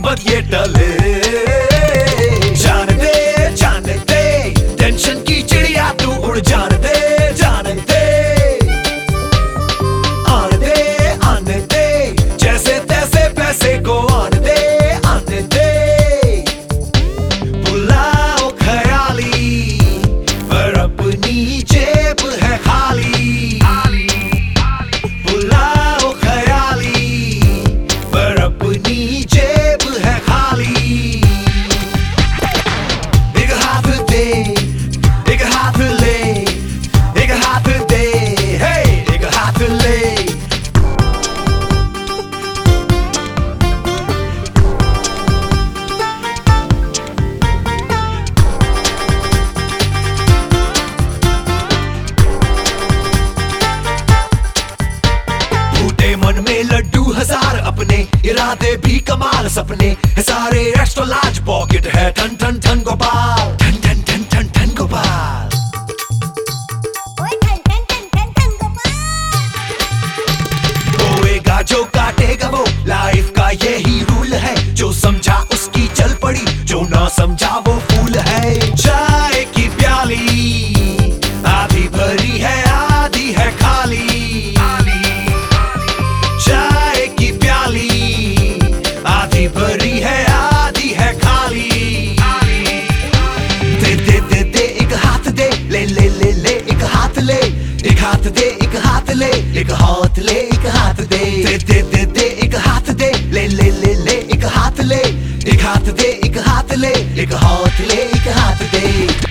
मुसीबत ये टले। जान दे टेंशन की चिड़िया तू उड़ जान दे। आने दे जैसे तैसे पैसे को आने दे। बुलाओ ख्याली पर अपनी जेब है खाली। बुलाओ ख्याली पर अपनी जेब है खाली। एक हाथ दे एक हाथ ले, एक हाथ दे हे एक हाथ ले। मन में लड्डू हजार अपने, इरादे भी कमाल, सपने है सारे एक्स्ट्रा लार्ज, पॉकेट है ठन ठन ठन गोपाल। ठन ठन ठन ठन ठन गोपाल। रोएगा जो काटेगा वो, लाइफ का यही रूल है। जो समझा उसकी चल पड़ी, जो ना समझा वो फूल है। चाय की प्याली आधी भरी है आधी है खाली। चाय की प्याली आधी भरी है आधी है खाली। दे दे दे दे एक हाथ दे, ले ले ले ले एक हाथ ले। एक हाथ दे एक हाथ ले, एक हाथ ले एक हाथ दे। दे दे दे दे एक हाथ दे, ले ले ले ले एक हाथ ले। एक हाथ दे एक हाथ ले, एक हाथ ले एक हाथ दे।